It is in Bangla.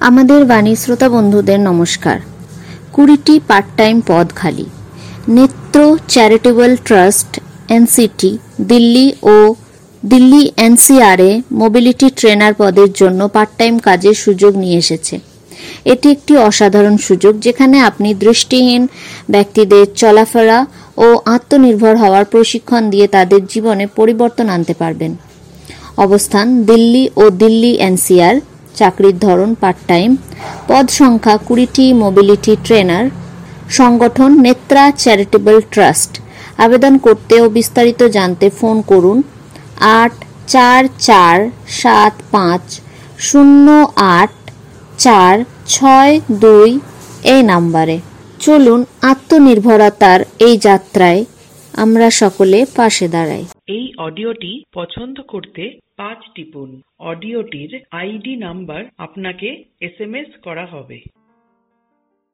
আমাদের বাণী শ্রোতা বন্ধুদের নমস্কার। 20টি পার্ট টাইম পদ খালি। Netra charitable trust NCT Delhi ও দিল্লি এনসিআরে মোবিলিটি ট্রেনার পদের জন্য পার্ট টাইম কাজের সুযোগ নিয়ে এসেছে। এটি একটি অসাধারণ সুযোগ যেখানে আপনি দৃষ্টিহীন ব্যক্তিদের চলাফেরা ও আত্মনির্ভর হওয়ার প্রশিক্ষণ দিয়ে তাদের জীবনে পরিবর্তন আনতে পারবেন। অবস্থান দিল্লি ও দিল্লি এনসিআর। চাকরির ধরন পার্ট টাইম। পদ সংখ্যা 20টি। Mobility trainer. সংগঠন নেত্রা চ্যারিটেবল ট্রাস্ট। আবেদন করতে ও বিস্তারিত জানতে ফোন করুন 8445084662 এই নাম্বারে। চলুন আত্মনির্ভরতার এই যাত্রায় আমরা সকলে পাশে দাঁড়াই। এই অডিওটি পছন্দ করতে 5 টিপুন। অডিওটির আইডি নাম্বার আপনাকে SMS করা হবে।